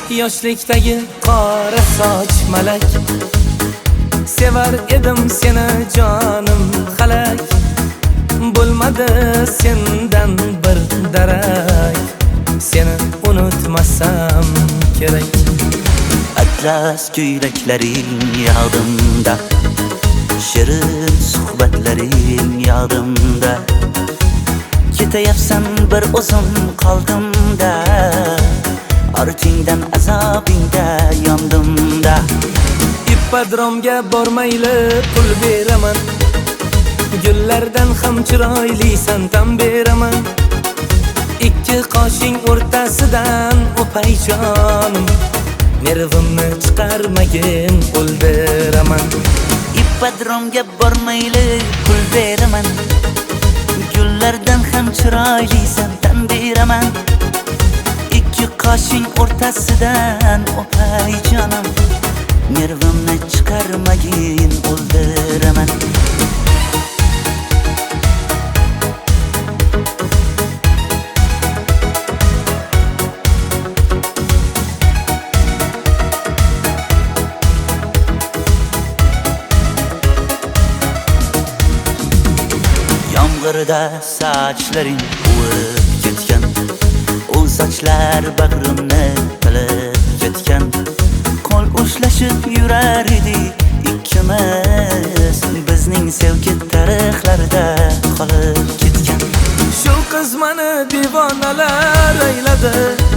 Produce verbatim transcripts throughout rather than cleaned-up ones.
Yoshlikdagi qora soch malak, sevar edim seni jonim xalak. Bo'lmadi sendan bir darak, seni unutmasam kerak. Atlas ko'ylaklaring yodimda, shirin suhbatlaring yodimda. Ketayapsan bir o'zim qoldimda, ortingdan azobingda yondimda. Ippodromga bormayli pul beraman, gullardan ham chiroylisan tan beraman. Ikki qoshing o'rtasidan o'pay jonim, nervimni chiqarmagin o'ldiraman. Ippodromga bormayli pul beraman, gullardan ham chiroylisan tan beraman. Ikki qoshing o'rtasidan o'pay jonim, nervimni chiqarmagin o'ldiraman. Yomg'irda sochlaring quvib ketgan, u sochlar bag'rimni qilib ketgan. Qo'l ushlashib yurar edik ikkimiz, bizning sevgi tarixlarda qolib ketgan. Shu qiz meni divonalar ayladi,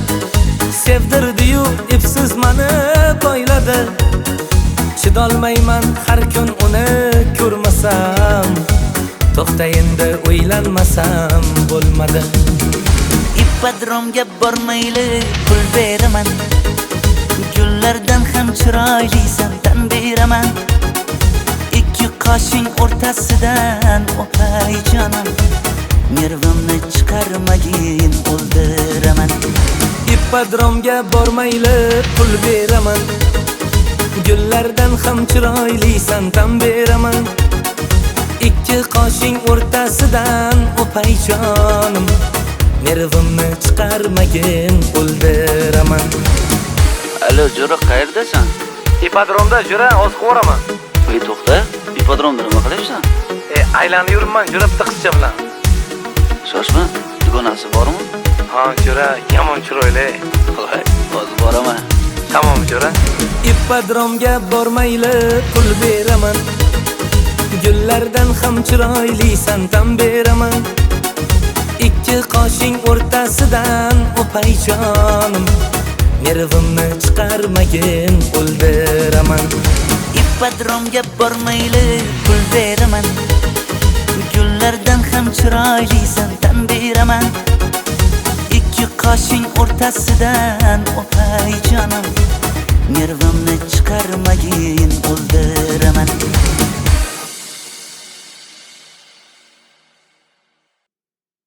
sevdirdi-yu ipsiz meni boyladi. Chidolmayman har kun uni ko'rmasam, to'xta endi o'ylanmasam bo'lmadi. Ippodromga bormayli pul beraman, gullardan ham chiroylisan tan beraman. Ikki qoshing o'rtasidan o'pay jonim, nervimni chiqarmagin o'ldiraman. Ippodromga bormayli pul beraman, gullardan ham chiroylisan tan beraman. Ikki qoshing o'rtasidan o'pay jonim, nervimni chiqarmagin o'ldiraman. Alo, Jo'ra, qayerdasan? Ippodromda Jo'ra, oz qo'raman. Ey, to'xta. Ippodromda nima qilyapsan? E, aylanib yuribman Jo'ra bitta qizcha bilan. Shoshma, dugonasi bormi? Ha, Jo'ra, yomon chiroyli. Voy, hozir boraman. Tamom, Jo'ra. Ippodromga bormayli pul beraman, gullardan ham chiroylisan tan beraman. Ikki qoshing o'rtasidan o'pay jonim, nervimni chiqarmagin o'ldiraman. Ippodromga bormayli pul beraman, gullardan ham chiroylisan tan beraman. Ikki qoshing o'rtasidan o'pay jonim, nervimni chiqarmagin o'ldiraman.